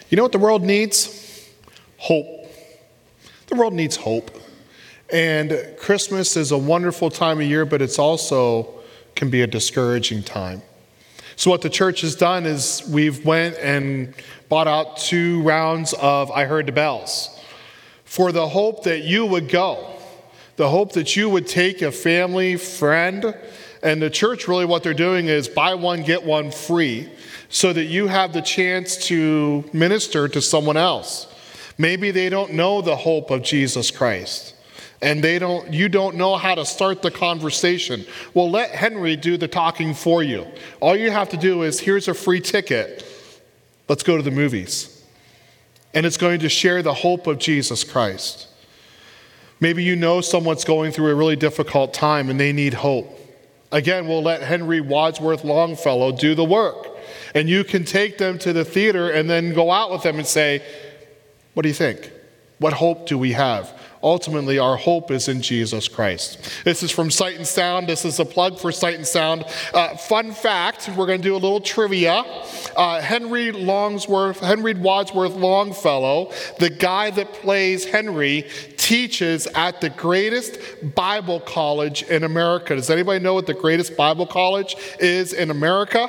You know what the world needs? Hope. The world needs hope. And Christmas is a wonderful time of year, but it's also can be a discouraging time. So what the church has done is we've went and bought out 2 rounds of I Heard the Bells for the hope that you would go, the hope that you would take a family, friend, and the church really what they're doing is buy one, get one free so that you have the chance to minister to someone else. Maybe they don't know the hope of Jesus Christ. And you don't know how to start the conversation. Well, let Henry do the talking for you. All you have to do is, here's a free ticket. Let's go to the movies. And it's going to share the hope of Jesus Christ. Maybe you know someone's going through a really difficult time and they need hope. Again, we'll let Henry Wadsworth Longfellow do the work. And you can take them to the theater and then go out with them and say, what do you think? What hope do we have? Ultimately, our hope is in Jesus Christ. This is from Sight and Sound. This is a plug for Sight and Sound. Fun fact, we're going to do a little trivia. Henry Wadsworth Longfellow, the guy that plays Henry, teaches at the greatest Bible college in America. Does anybody know what the greatest Bible college is in America?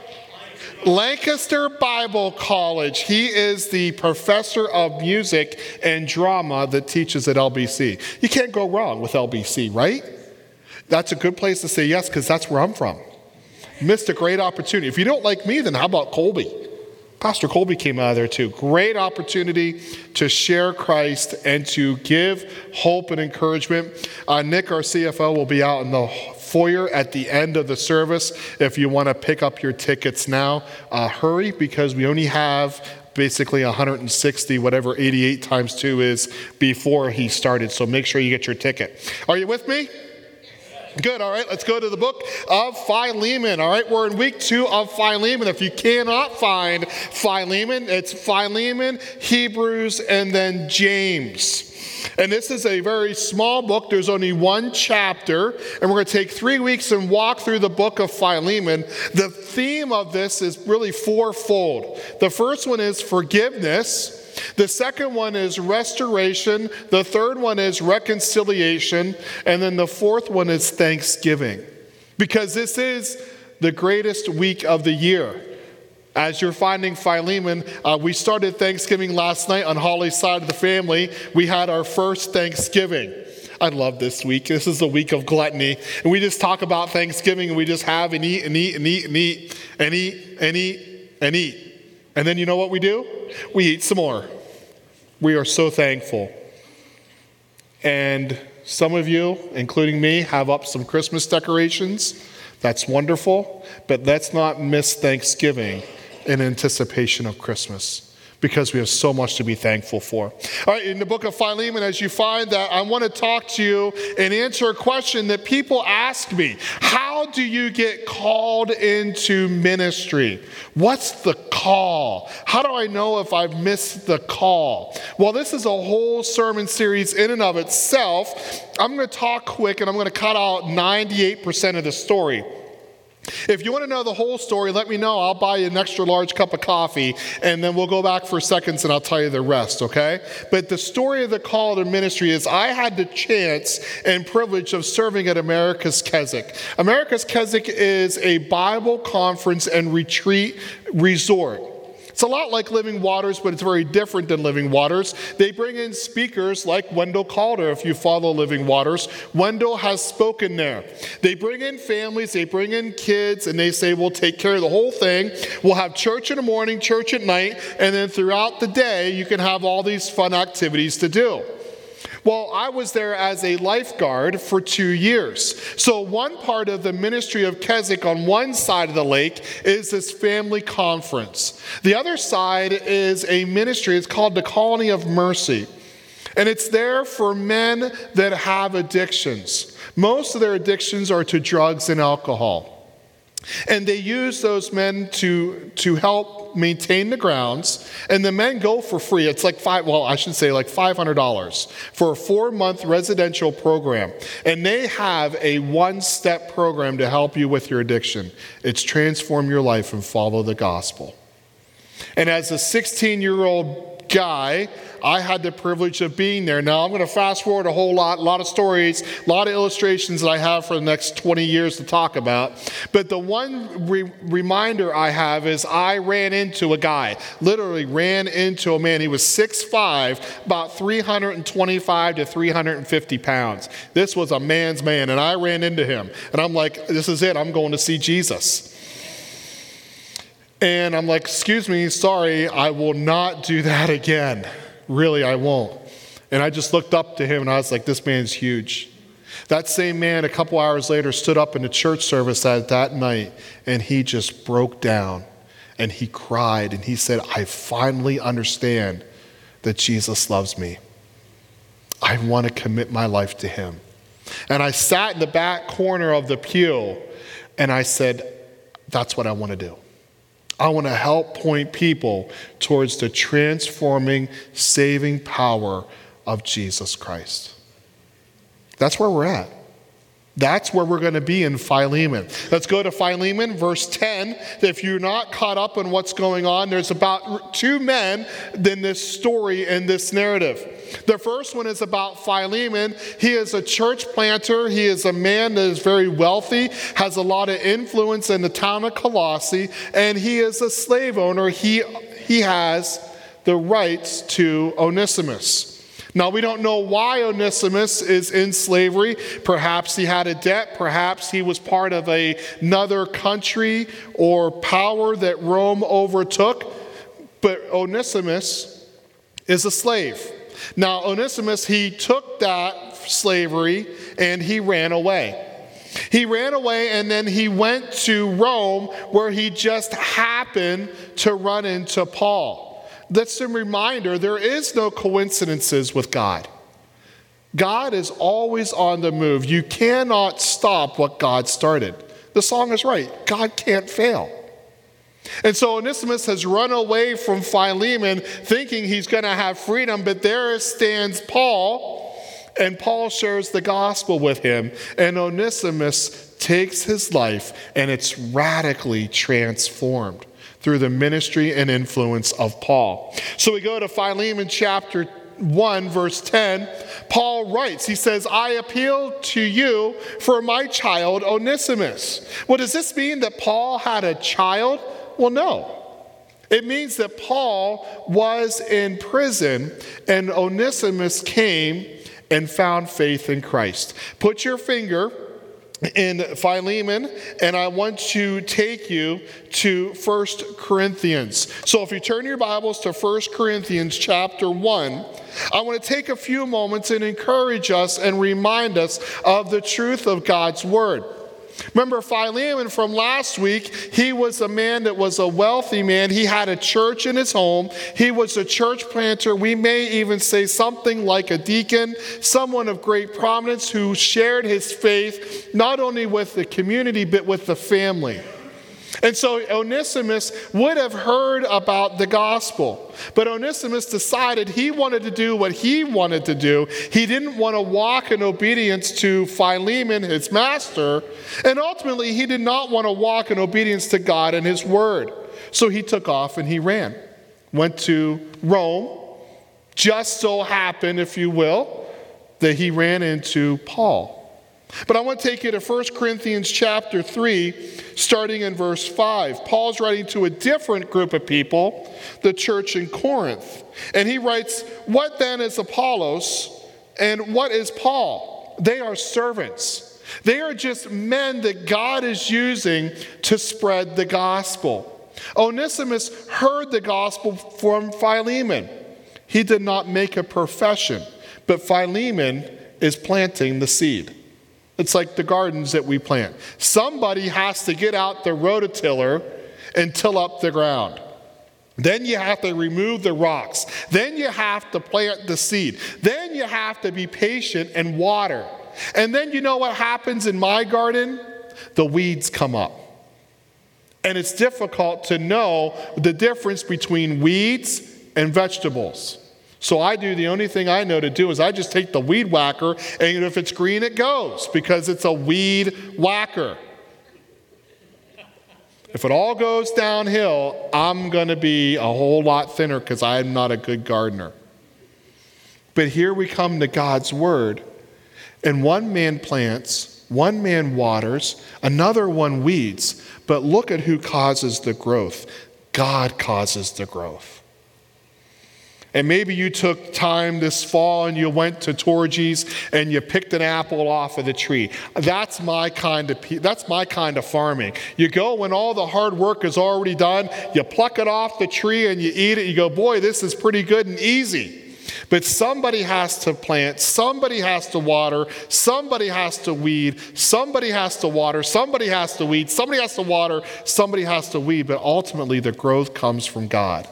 Lancaster Bible College. He is the professor of music and drama that teaches at LBC. You can't go wrong with LBC, right? That's a good place to say yes, because that's where I'm from. Missed a great opportunity. If you don't like me, then how about Colby? Pastor Colby came out of there too. Great opportunity to share Christ and to give hope and encouragement. Nick, our CFO, will be out in the foyer at the end of the service. If you want to pick up your tickets now, hurry, because we only have basically 160, whatever 88 times 2 is, before he started. So make sure you get your ticket. Are you with me? Good, all right, let's go to the book of Philemon. All right, we're in week 2 of Philemon. If you cannot find Philemon, it's Philemon, Hebrews, and then James. And this is a very small book. There's only 1 chapter, and we're going to take 3 weeks and walk through the book of Philemon. The theme of this is really fourfold. The first one is forgiveness. The second one is restoration. The third one is reconciliation. And then the fourth one is thanksgiving. Because this is the greatest week of the year. As you're finding Philemon, we started Thanksgiving last night on Holly's side of the family. We had our first Thanksgiving. I love this week. This is the week of gluttony. And we just talk about Thanksgiving and we just have and eat and eat and eat and eat and eat and eat and eat. And then you know what we do? We eat some more. We are so thankful. And some of you, including me, have up some Christmas decorations. That's wonderful. But let's not miss Thanksgiving in anticipation of Christmas, because we have so much to be thankful for. All right, in the book of Philemon, as you find that, I want to talk to you and answer a question that people ask me. How do you get called into ministry? What's the call? How do I know if I've missed the call? Well, this is a whole sermon series in and of itself. I'm going to talk quick, and I'm going to cut out 98% of the story. If you want to know the whole story, let me know. I'll buy you an extra large cup of coffee, and then we'll go back for seconds and I'll tell you the rest, okay? But the story of the call to ministry is I had the chance and privilege of serving at America's Keswick. America's Keswick is a Bible conference and retreat resort. It's a lot like Living Waters, but it's very different than Living Waters. They bring in speakers like Wendell Calder, if you follow Living Waters. Wendell has spoken there. They bring in families, they bring in kids, and they say, we'll take care of the whole thing. We'll have church in the morning, church at night, and then throughout the day, you can have all these fun activities to do. Well, I was there as a lifeguard for 2 years. So one part of the ministry of Keswick on one side of the lake is this family conference. The other side is a ministry. It's called the Colony of Mercy. And it's there for men that have addictions. Most of their addictions are to drugs and alcohol. And they use those men to help maintain the grounds. And the men go for free. It's like $500 for a 4-month residential program. And they have a one-step program to help you with your addiction. It's transform your life and follow the gospel. And as a 16-year-old guy, I had the privilege of being there. Now, I'm going to fast forward a lot of stories, a lot of illustrations that I have for the next 20 years to talk about. But the one reminder I have is I ran into a guy, literally ran into a man. He was 6'5", about 325 to 350 pounds. This was a man's man, and I ran into him. And I'm like, this is it. I'm going to see Jesus. And I'm like, excuse me, sorry, I will not do that again. Really, I won't. And I just looked up to him and I was like, this man's huge. That same man, a couple hours later, stood up in the church service that night and he just broke down and he cried and he said, I finally understand that Jesus loves me. I want to commit my life to him. And I sat in the back corner of the pew and I said, that's what I want to do. I want to help point people towards the transforming, saving power of Jesus Christ. That's where we're at. That's where we're going to be in Philemon. Let's go to Philemon, verse 10. If you're not caught up in what's going on, there's about two men in this story, in this narrative. The first one is about Philemon. He is a church planter. He is a man that is very wealthy, has a lot of influence in the town of Colossae, and he is a slave owner. He has the rights to Onesimus. Now, we don't know why Onesimus is in slavery. Perhaps he had a debt. Perhaps he was part of another country or power that Rome overtook. But Onesimus is a slave. Now, Onesimus, he took that slavery and he ran away. He ran away and then he went to Rome where he just happened to run into Paul. That's a reminder, there is no coincidences with God. God is always on the move. You cannot stop what God started. The song is right. God can't fail. And so Onesimus has run away from Philemon thinking he's going to have freedom, but there stands Paul, and Paul shares the gospel with him, and Onesimus takes his life, and it's radically transformed through the ministry and influence of Paul. So we go to Philemon chapter 1, verse 10. Paul writes, he says, I appeal to you for my child Onesimus. Well, does this mean that Paul had a child? Well, no. It means that Paul was in prison and Onesimus came and found faith in Christ. Put your finger in Philemon, and I want to take you to 1 Corinthians. So if you turn your Bibles to 1 Corinthians chapter 1, I want to take a few moments and encourage us and remind us of the truth of God's word. Remember Philemon from last week, he was a man that was a wealthy man. He had a church in his home. He was a church planter. We may even say something like a deacon, someone of great prominence who shared his faith not only with the community but with the family. And so Onesimus would have heard about the gospel. But Onesimus decided he wanted to do what he wanted to do. He didn't want to walk in obedience to Philemon, his master. And ultimately, he did not want to walk in obedience to God and his word. So he took off and he ran. Went to Rome. Just so happened, if you will, that he ran into Paul. But I want to take you to 1 Corinthians chapter 3, starting in verse 5. Paul's writing to a different group of people, the church in Corinth. And he writes, what then is Apollos and what is Paul? They are servants. They are just men that God is using to spread the gospel. Onesimus heard the gospel from Philemon. He did not make a profession, but Philemon is planting the seed. It's like the gardens that we plant. Somebody has to get out the rototiller and till up the ground. Then you have to remove the rocks. Then you have to plant the seed. Then you have to be patient and water. And then you know what happens in my garden? The weeds come up. And it's difficult to know the difference between weeds and vegetables. So the only thing I know to do is I just take the weed whacker, and if it's green, it goes, because it's a weed whacker. If it all goes downhill, I'm going to be a whole lot thinner because I'm not a good gardener. But here we come to God's word. And one man plants, one man waters, another one weeds. But look at who causes the growth. God causes the growth. And maybe you took time this fall and you went to Torgy's and you picked an apple off of the tree. That's my kind of farming. You go when all the hard work is already done, you pluck it off the tree and you eat it. You go, boy, this is pretty good and easy. But somebody has to plant, somebody has to water, somebody has to weed, somebody has to water, somebody has to weed, somebody has to water, somebody has to weed. But ultimately the growth comes from God.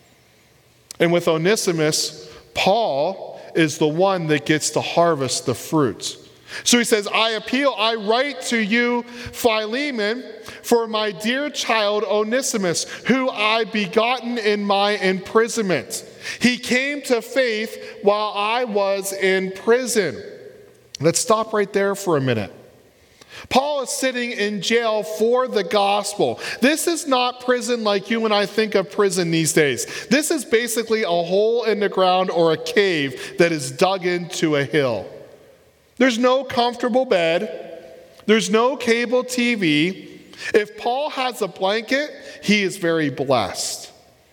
And with Onesimus, Paul is the one that gets to harvest the fruits. So he says, I write to you, Philemon, for my dear child Onesimus, who I begotten in my imprisonment. He came to faith while I was in prison. Let's stop right there for a minute. Paul is sitting in jail for the gospel. This is not prison like you and I think of prison these days. This is basically a hole in the ground or a cave that is dug into a hill. There's no comfortable bed. There's no cable TV. If Paul has a blanket, he is very blessed.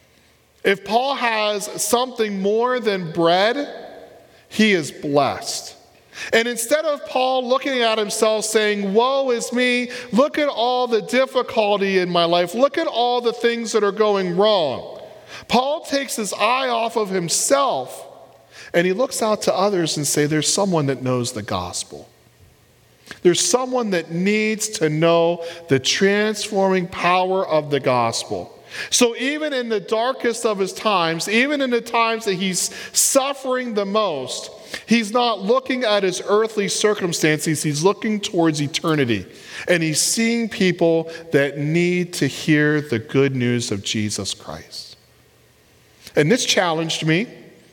If Paul has something more than bread, he is blessed. And instead of Paul looking at himself saying, woe is me, look at all the difficulty in my life, look at all the things that are going wrong, Paul takes his eye off of himself and he looks out to others and say, there's someone that knows the gospel. There's someone that needs to know the transforming power of the gospel. So even in the darkest of his times, even in the times that he's suffering the most, he's not looking at his earthly circumstances, he's looking towards eternity. And he's seeing people that need to hear the good news of Jesus Christ. And this challenged me.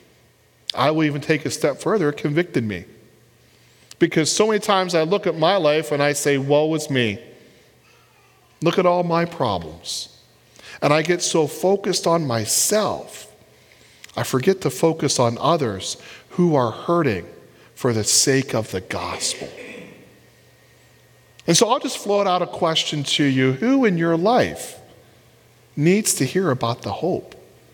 I will even take a step further, it convicted me. Because so many times I look at my life and I say, woe is me. Look at all my problems. And I get so focused on myself, I forget to focus on others who are hurting for the sake of the gospel. And so I'll just float out a question to you. Who in your life needs to hear about the hope?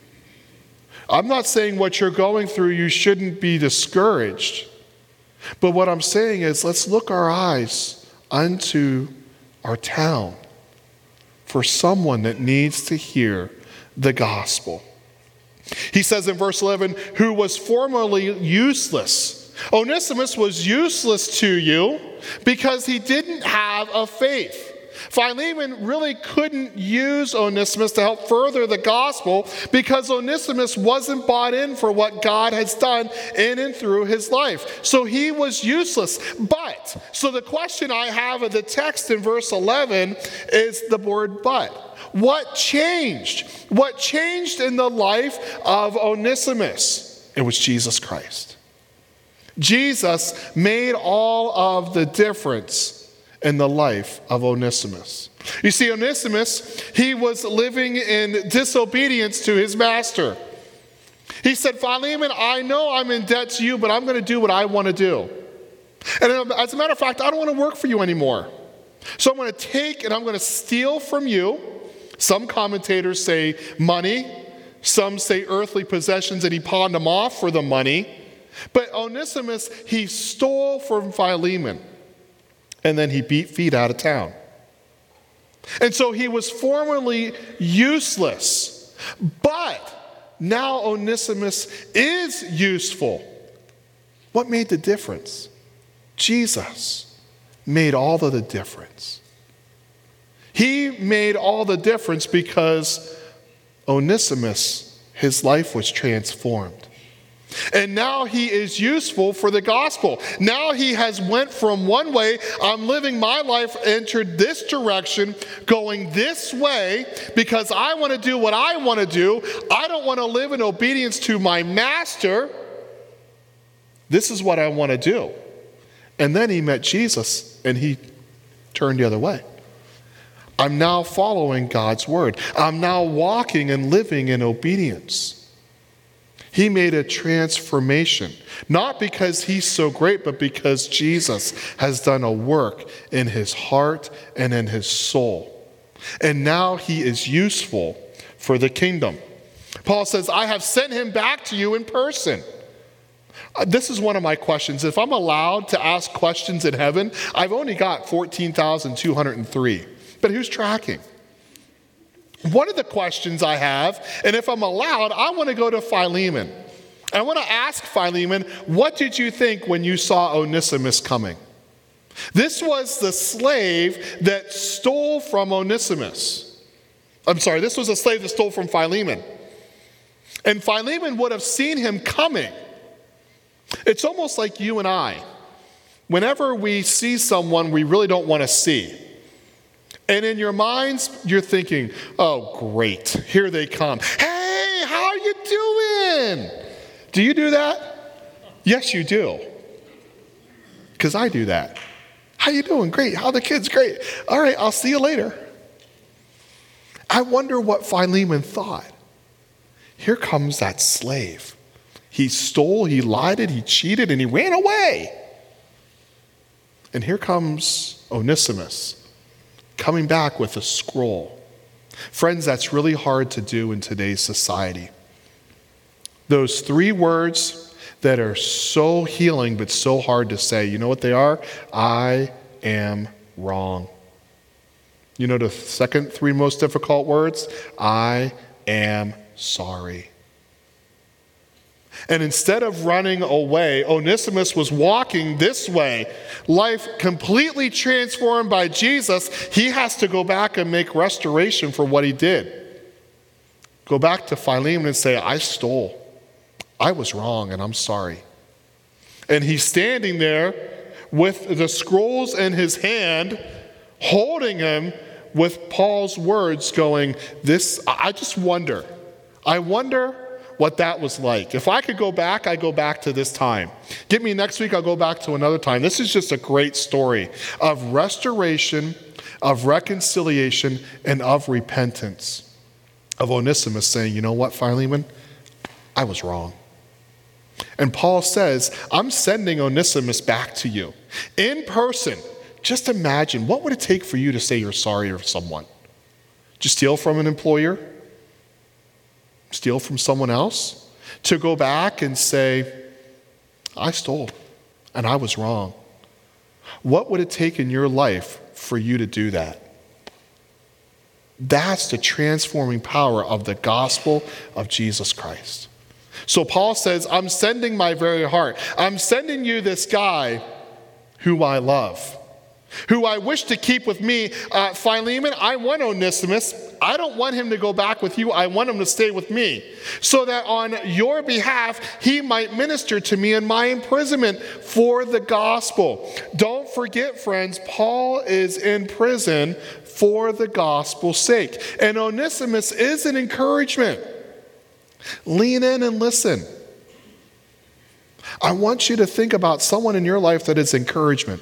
I'm not saying what you're going through, you shouldn't be discouraged. But what I'm saying is, let's look our eyes unto our town for someone that needs to hear the gospel. He says in verse 11, who was formerly useless. Onesimus was useless to you because he didn't have a faith. Philemon really couldn't use Onesimus to help further the gospel because Onesimus wasn't bought in for what God has done in and through his life. So he was useless. So the question I have of the text in verse 11 is the word but. What changed? What changed in the life of Onesimus? It was Jesus Christ. Jesus made all of the difference in the life of Onesimus. You see, Onesimus, he was living in disobedience to his master. He said, Philemon, I know I'm in debt to you, but I'm going to do what I want to do. And as a matter of fact, I don't want to work for you anymore. So I'm going to take and I'm going to steal from you. Some commentators say money. Some say earthly possessions, and he pawned them off for the money. But Onesimus, he stole from Philemon. And then he beat feet out of town. And so he was formerly useless. But now Onesimus is useful. What made the difference? Jesus made all of the difference. He made all the difference because Onesimus, his life was transformed. And now he is useful for the gospel. Now he has went from one way, I'm living my life, entered this direction, going this way, because I want to do what I want to do. I don't want to live in obedience to my master. This is what I want to do. And then he met Jesus, and he turned the other way. I'm now following God's word. I'm now walking and living in obedience. He made a transformation, not because he's so great, but because Jesus has done a work in his heart and in his soul. And now he is useful for the kingdom. Paul says, I have sent him back to you in person. This is one of my questions. If I'm allowed to ask questions in heaven, I've only got 14,203. But who's tracking? One of the questions I have, and if I'm allowed, I want to go to Philemon. I want to ask Philemon, what did you think when you saw Onesimus coming? This was the slave that stole from Onesimus. This was a slave that stole from Philemon. And Philemon would have seen him coming. It's almost like you and I. Whenever we see someone we really don't want to see, and in your minds, you're thinking, oh, great, here they come. Hey, how are you doing? Do you do that? Yes, you do. Because I do that. How you doing? Great. How are the kids? Great. All right, I'll see you later. I wonder what Philemon thought. Here comes that slave. He stole, he lied, he cheated, and he ran away. And here comes Onesimus, coming back with a scroll. Friends, that's really hard to do in today's society. Those three words that are so healing but so hard to say, you know what they are? I am wrong. You know the second three most difficult words? I am sorry. And instead of running away, Onesimus was walking this way. Life completely transformed by Jesus. He has to go back and make restoration for what he did. Go back to Philemon and say, I stole. I was wrong and I'm sorry. And he's standing there with the scrolls in his hand, holding him with Paul's words going, I wonder what that was like. If I could go back, I'd go back to this time. Get me next week, I'll go back to another time. This is just a great story of restoration, of reconciliation, and of repentance. Of Onesimus saying, you know what, Philemon? I was wrong. And Paul says, I'm sending Onesimus back to you in person. Just imagine, what would it take for you to say you're sorry to someone? Did you steal from an employer? Steal from someone else? To go back and say, I stole and I was wrong. What would it take in your life for you to do that? That's the transforming power of the gospel of Jesus Christ. So Paul says, I'm sending my very heart. I'm sending you this guy who I love, who I wish to keep with me. Philemon, I want Onesimus. I don't want him to go back with you. I want him to stay with me so that on your behalf, he might minister to me in my imprisonment for the gospel. Don't forget, friends, Paul is in prison for the gospel's sake. And Onesimus is an encouragement. Lean in and listen. I want you to think about someone in your life that is encouragement.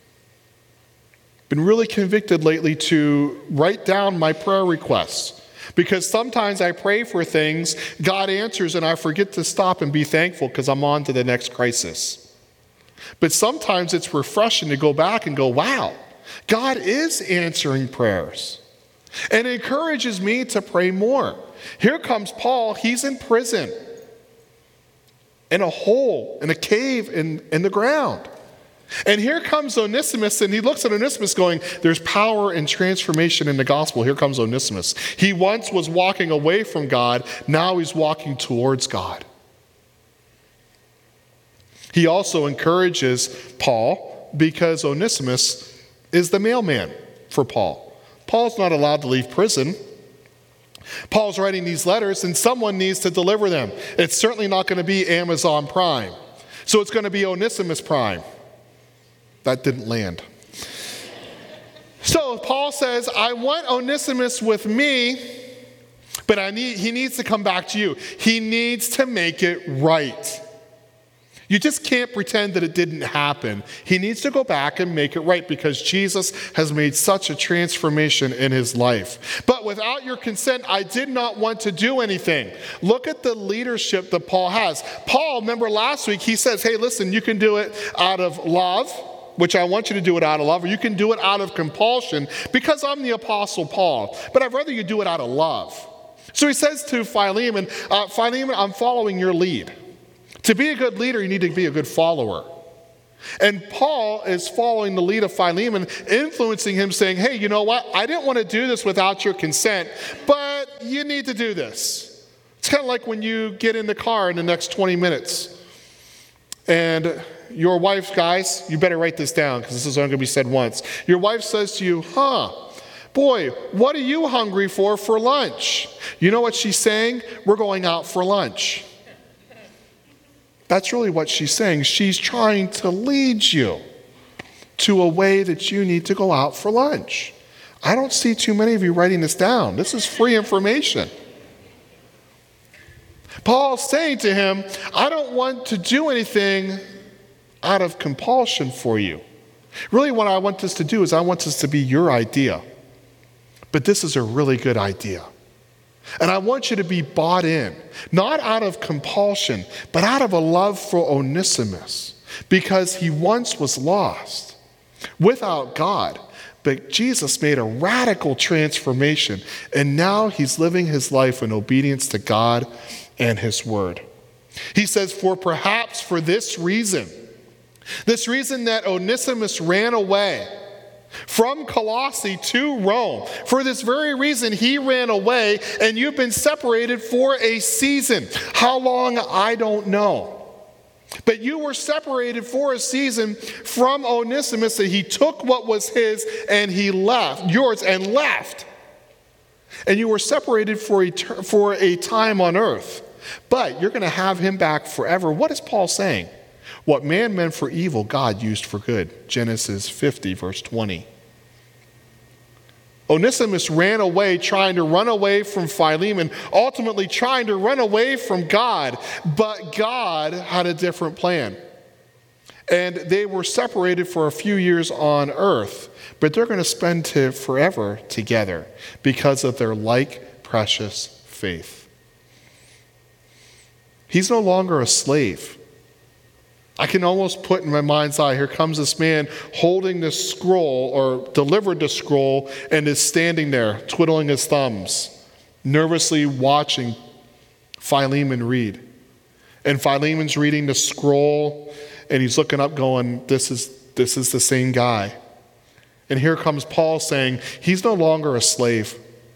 Been really convicted lately to write down my prayer requests, because sometimes I pray for things, God answers, and I forget to stop and be thankful because I'm on to the next crisis. But sometimes it's refreshing to go back and go, wow, God is answering prayers. And it encourages me to pray more. Here comes Paul. He's in prison, in a hole, in a cave in the ground. And here comes Onesimus, and he looks at Onesimus going, there's power and transformation in the gospel. Here comes Onesimus. He once was walking away from God. Now he's walking towards God. He also encourages Paul because Onesimus is the mailman for Paul. Paul's not allowed to leave prison. Paul's writing these letters, and someone needs to deliver them. It's certainly not going to be Amazon Prime. So it's going to be Onesimus Prime. That didn't land. So Paul says, I want Onesimus with me, but he needs to come back to you. He needs to make it right. You just can't pretend that it didn't happen. He needs to go back and make it right because Jesus has made such a transformation in his life. But without your consent, I did not want to do anything. Look at the leadership that Paul has. Paul, remember last week, he says, hey, listen, you can do it out of love, which I want you to do it out of love, or you can do it out of compulsion because I'm the Apostle Paul. But I'd rather you do it out of love. So he says to Philemon, Philemon, I'm following your lead. To be a good leader, you need to be a good follower. And Paul is following the lead of Philemon, influencing him, saying, hey, you know what? I didn't want to do this without your consent, but you need to do this. It's kind of like when you get in the car in the next 20 minutes. And your wife, guys, you better write this down because this is only going to be said once. Your wife says to you, boy, what are you hungry for lunch? You know what she's saying? We're going out for lunch. That's really what she's saying. She's trying to lead you to a way that you need to go out for lunch. I don't see too many of you writing this down. This is free information. Paul's saying to him, I don't want to do anything out of compulsion for you. Really what I want this to do is I want this to be your idea. But this is a really good idea. And I want you to be bought in, not out of compulsion, but out of a love for Onesimus, because he once was lost without God. But Jesus made a radical transformation, and now he's living his life in obedience to God and his word. He says, for perhaps for this reason that Onesimus ran away from Colossae to Rome. For this very reason, he ran away, and you've been separated for a season. How long, I don't know. But you were separated for a season from Onesimus, that he took what was his and he left, yours, and left. And you were separated for a time on earth. But you're going to have him back forever. What is Paul saying? What man meant for evil, God used for good. Genesis 50, verse 20. Onesimus ran away, trying to run away from Philemon, ultimately trying to run away from God. But God had a different plan. And they were separated for a few years on earth, but they're going to spend forever together because of their like precious faith. He's no longer a slave. I can almost put in my mind's eye, here comes this man holding this scroll, or delivered the scroll, and is standing there, twiddling his thumbs, nervously watching Philemon read. And Philemon's reading the scroll, and he's looking up going, this is the same guy. And here comes Paul saying, he's no longer a slave.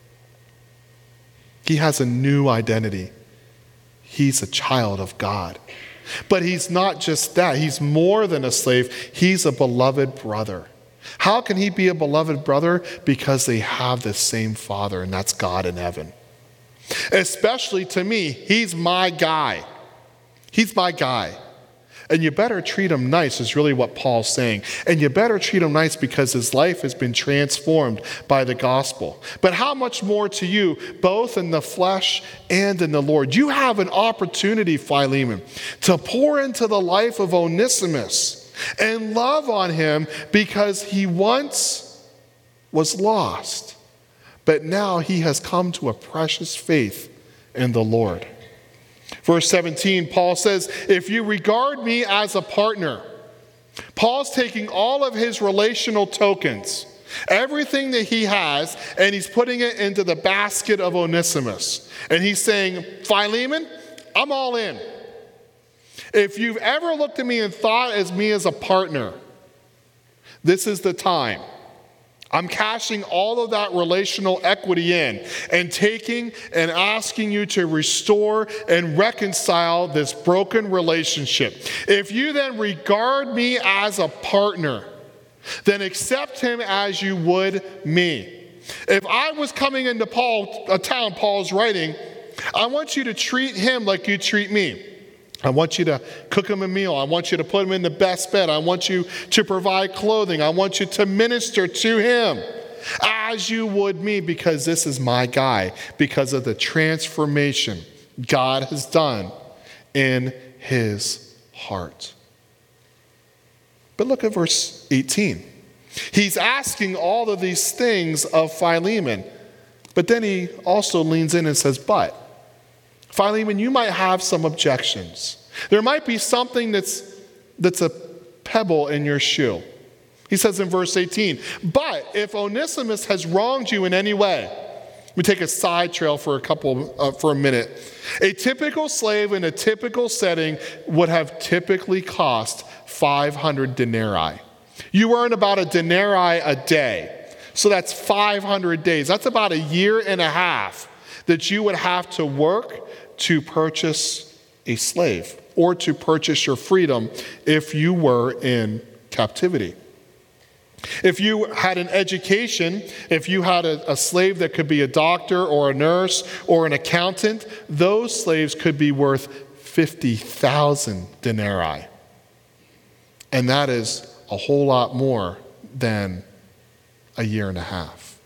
He has a new identity. He's a child of God. But he's not just that. He's more than a slave. He's a beloved brother. How can he be a beloved brother? Because they have the same Father, and that's God in heaven. Especially to me, he's my guy. He's my guy. And you better treat him nice is really what Paul's saying. And you better treat him nice because his life has been transformed by the gospel. But how much more to you, both in the flesh and in the Lord? You have an opportunity, Philemon, to pour into the life of Onesimus and love on him because he once was lost. But now he has come to a precious faith in the Lord. Verse 17, Paul says, if you regard me as a partner, Paul's taking all of his relational tokens, everything that he has, and he's putting it into the basket of Onesimus. And he's saying, Philemon, I'm all in. If you've ever looked at me and thought as me as a partner, this is the time. I'm cashing all of that relational equity in and taking and asking you to restore and reconcile this broken relationship. If you then regard me as a partner, then accept him as you would me. If I was coming into a town Paul's writing, I want you to treat him like you treat me. I want you to cook him a meal. I want you to put him in the best bed. I want you to provide clothing. I want you to minister to him as you would me, because this is my guy, because of the transformation God has done in his heart. But look at verse 18. He's asking all of these things of Philemon, but then he also leans in and says, but, Philemon, you might have some objections. There might be something that's a pebble in your shoe. He says in verse 18, but if Onesimus has wronged you in any way, we take a side trail for a minute. A typical slave in a typical setting would have typically cost 500 denarii. You earn about a denarii a day. So that's 500 days. That's about a year and a half that you would have to work to purchase a slave or to purchase your freedom if you were in captivity. If you had an education, if you had a slave that could be a doctor or a nurse or an accountant, those slaves could be worth 50,000 denarii. And that is a whole lot more than a year and a half.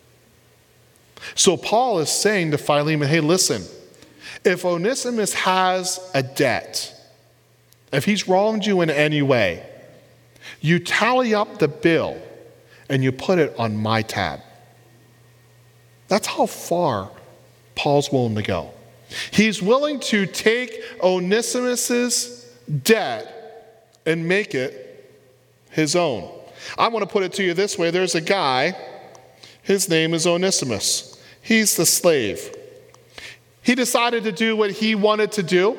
So Paul is saying to Philemon, hey, listen, if Onesimus has a debt, if he's wronged you in any way, you tally up the bill and you put it on my tab. That's how far Paul's willing to go. He's willing to take Onesimus's debt and make it his own. I want to put it to you this way. There's a guy, his name is Onesimus. He's the slave. He decided to do what he wanted to do,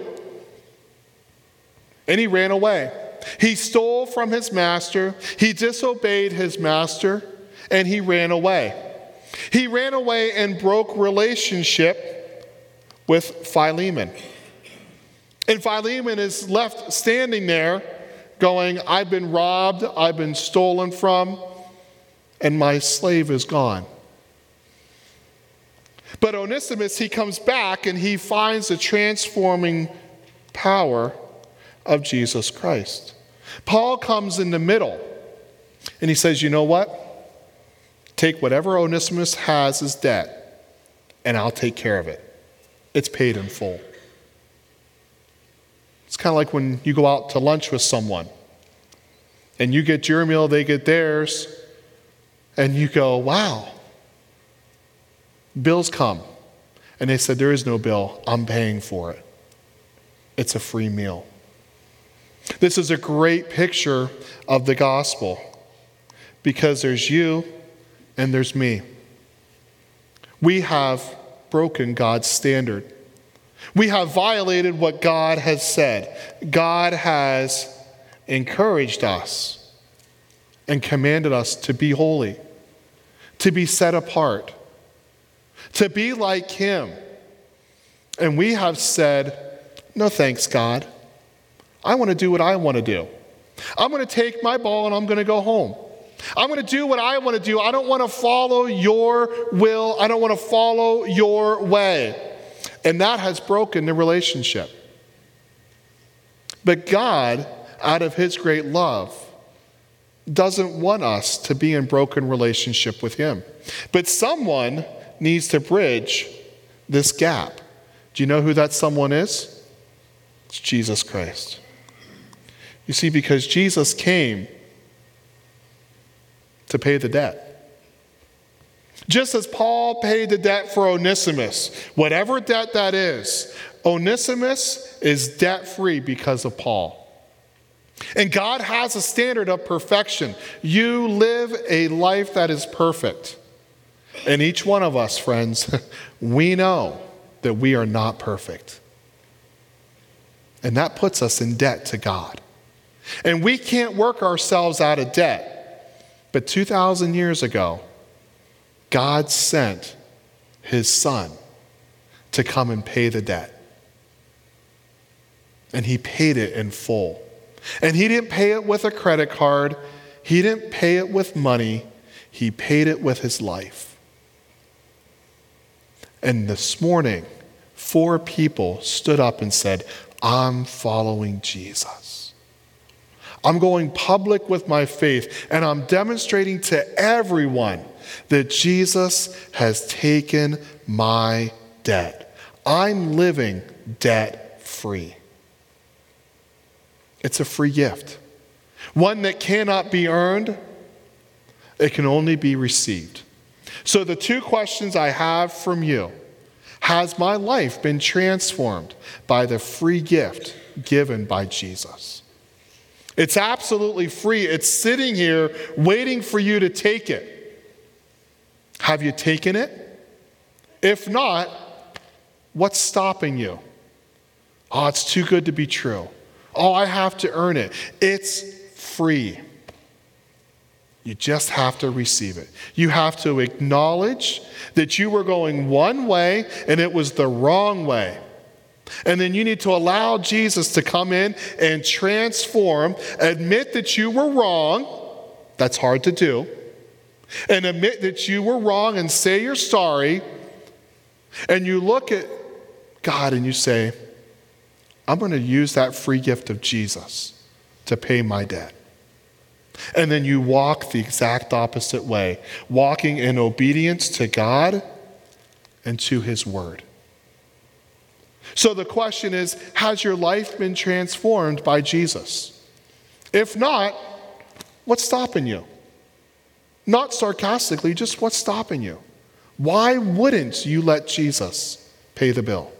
and he ran away. He stole from his master, he disobeyed his master, and he ran away. He ran away and broke relationship with Philemon. And Philemon is left standing there going, I've been robbed, I've been stolen from, and my slave is gone. But Onesimus, he comes back and he finds the transforming power of Jesus Christ. Paul comes in the middle and he says, you know what? Take whatever Onesimus has as debt and I'll take care of it. It's paid in full. It's kind of like when you go out to lunch with someone and you get your meal, they get theirs, and you go, wow, bills come. And they said, there is no bill, I'm paying for it. It's a free meal. This is a great picture of the gospel because there's you and there's me. We have broken God's standard. We have violated what God has said. God has encouraged us and commanded us to be holy, to be set apart, to be like Him. And we have said, no thanks, God. I want to do what I want to do. I'm going to take my ball and I'm going to go home. I'm going to do what I want to do. I don't want to follow your will. I don't want to follow your way. And that has broken the relationship. But God, out of His great love, doesn't want us to be in broken relationship with Him. But someone needs to bridge this gap. Do you know who that someone is? It's Jesus Christ. You see, because Jesus came to pay the debt. Just as Paul paid the debt for Onesimus, whatever debt that is, Onesimus is debt-free because of Paul. And God has a standard of perfection. You live a life that is perfect. And each one of us, friends, we know that we are not perfect. And that puts us in debt to God. And we can't work ourselves out of debt. But 2,000 years ago, God sent His Son to come and pay the debt. And He paid it in full. And He didn't pay it with a credit card. He didn't pay it with money. He paid it with His life. And this morning, 4 people stood up and said, I'm following Jesus. I'm going public with my faith, and I'm demonstrating to everyone that Jesus has taken my debt. I'm living debt-free. It's a free gift. One that cannot be earned. It can only be received. So the two questions I have from you: has my life been transformed by the free gift given by Jesus? It's absolutely free. It's sitting here waiting for you to take it. Have you taken it? If not, what's stopping you? Oh, it's too good to be true. Oh, I have to earn it. It's free. You just have to receive it. You have to acknowledge that you were going one way and it was the wrong way. And then you need to allow Jesus to come in and transform, admit that you were wrong. That's hard to do. And admit that you were wrong and say you're sorry. And you look at God and you say, I'm going to use that free gift of Jesus to pay my debt. And then you walk the exact opposite way, walking in obedience to God and to His Word. So the question is, has your life been transformed by Jesus? If not, what's stopping you? Not sarcastically, just what's stopping you? Why wouldn't you let Jesus pay the bill?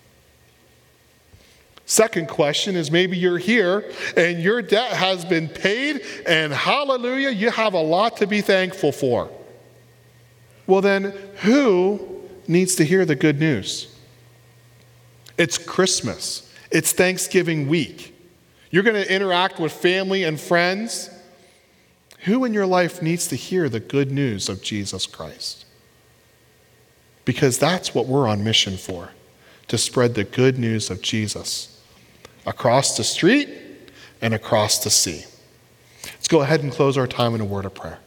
Second question is, maybe you're here and your debt has been paid, and hallelujah, you have a lot to be thankful for. Well then, who needs to hear the good news? It's Christmas. It's Thanksgiving week. You're going to interact with family and friends. Who in your life needs to hear the good news of Jesus Christ? Because that's what we're on mission for, to spread the good news of Jesus across the street and across the sea. Let's go ahead and close our time in a word of prayer.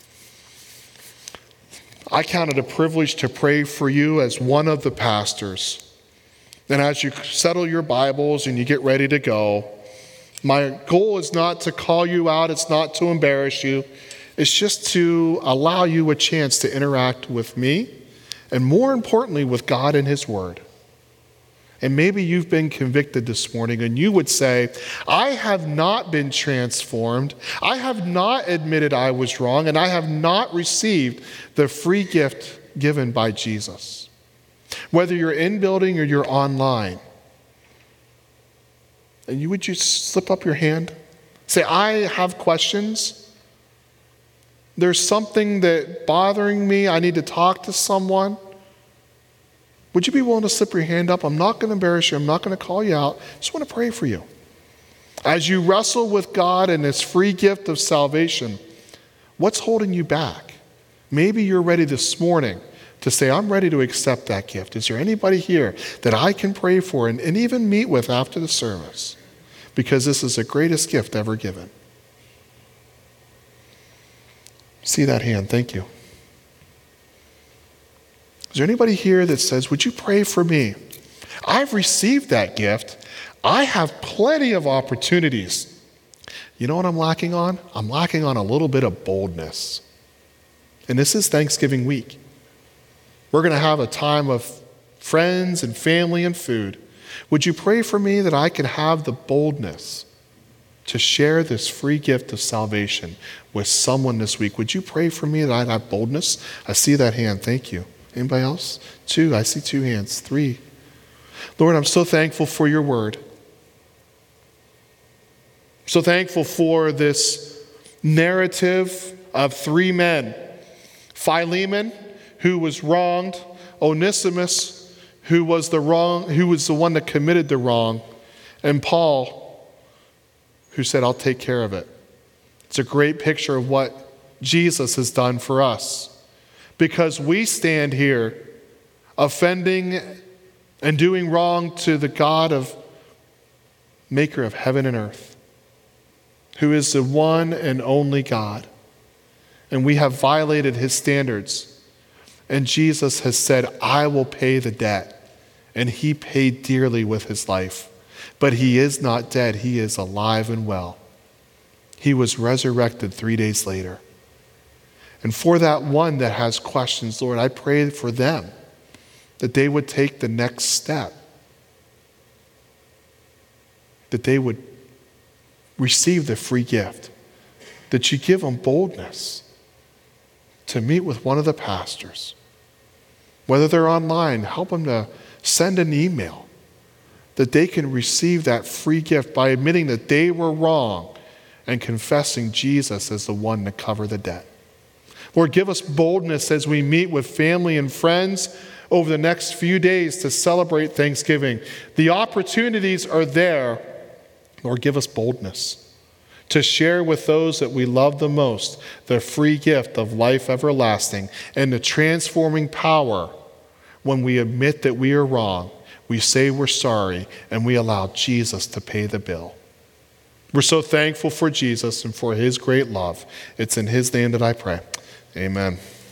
I count it a privilege to pray for you as one of the pastors. And as you settle your Bibles and you get ready to go, my goal is not to call you out, it's not to embarrass you, it's just to allow you a chance to interact with me, and more importantly, with God and His Word. And maybe you've been convicted this morning and you would say, I have not been transformed, I have not admitted I was wrong, and I have not received the free gift given by Jesus. Whether you're in building or you're online, and would you slip up your hand? Say, I have questions. There's something that's bothering me. I need to talk to someone. Would you be willing to slip your hand up? I'm not going to embarrass you. I'm not going to call you out. I just want to pray for you. As you wrestle with God and His free gift of salvation, what's holding you back? Maybe you're ready this morning to say, I'm ready to accept that gift. Is there anybody here that I can pray for and even meet with after the service? Because this is the greatest gift ever given. See that hand? Thank you. Is there anybody here that says, would you pray for me? I've received that gift. I have plenty of opportunities. You know what I'm lacking on? I'm lacking on a little bit of boldness. And this is Thanksgiving week. We're going to have a time of friends and family and food. Would you pray for me that I can have the boldness to share this free gift of salvation with someone this week? Would you pray for me that I'd have boldness? I see that hand. Thank you. Anybody else? 2. I see 2 hands. 3. Lord, I'm so thankful for your word. So thankful for this narrative of 3 men. Philemon, who was wronged, Onesimus, who was the one that committed the wrong, and Paul, who said, I'll take care of it. It's a great picture of what Jesus has done for us. Because we stand here offending and doing wrong to the God of maker of heaven and earth, who is the one and only God. And we have violated His standards. And Jesus has said, I will pay the debt. And He paid dearly with His life. But He is not dead. He is alive and well. He was resurrected 3 days later. And for that one that has questions, Lord, I pray for them that they would take the next step. That they would receive the free gift, that you give them boldness to meet with one of the pastors. Whether they're online, help them to send an email, that they can receive that free gift by admitting that they were wrong and confessing Jesus as the one to cover the debt. Lord, give us boldness as we meet with family and friends over the next few days to celebrate Thanksgiving. The opportunities are there. Lord, give us boldness to share with those that we love the most the free gift of life everlasting and the transforming power when we admit that we are wrong, we say we're sorry, and we allow Jesus to pay the bill. We're so thankful for Jesus and for his great love. It's in his name that I pray. Amen.